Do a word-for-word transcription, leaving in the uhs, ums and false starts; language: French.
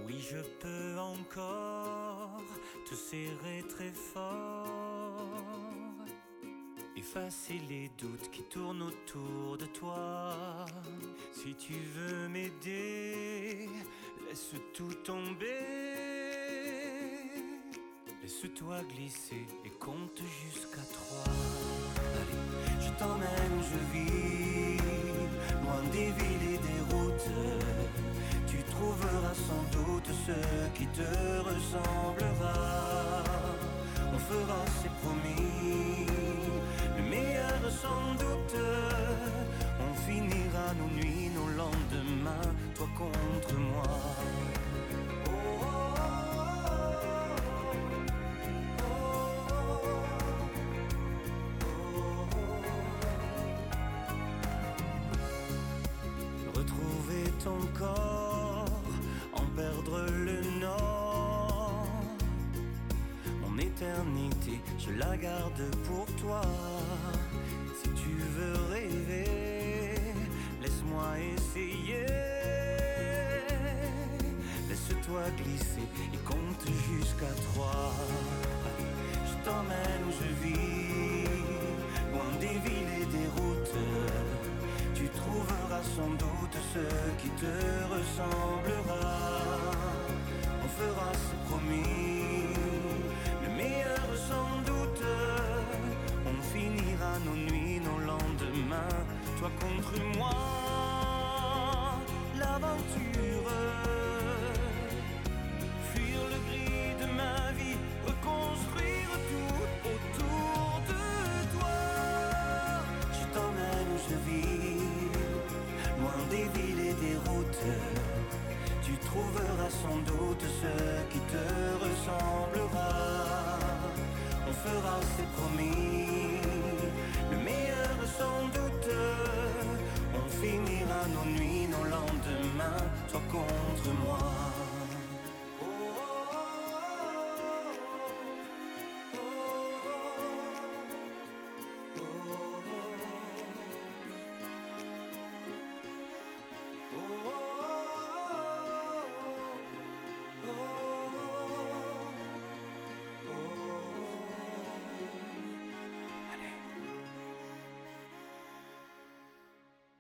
Oui, je peux encore te serrer très fort, effacer les doutes qui tournent autour de toi. Si tu veux m'aider, laisse tout tomber. Laisse-toi glisser et compte jusqu'à trois. Allez, je t'emmène où je vis, loin des villes et des routes. Tu trouveras sans doute ce qui te ressemblera. On fera, c'est promis, le meilleur sans doute. On finira nos nuits, nos lendemains, toi contre moi. Retrouver ton corps, en perdre le nord. Mon éternité, je la garde pour toi. Si tu veux rêver, laisse-moi essayer. Laisse-toi glisser et compte jusqu'à trois. Je t'emmène où je vis, loin des villes et des routes. Tu trouveras sans doute ce qui te ressemblera. On fera, c'est promis, le meilleur sans doute. On finira nos nuits, nos lendemains, toi contre moi. L'aventure, fuir le gris de ma vie, reconstruire tout autour de toi. Je t'emmène où je vis, loin des villes et des routes. Tu trouveras sans doute ce qui te ressemblera. On fera, c'est promis, le meilleur sans doute. On finira nos nuits, nos lendemains, toi contre moi.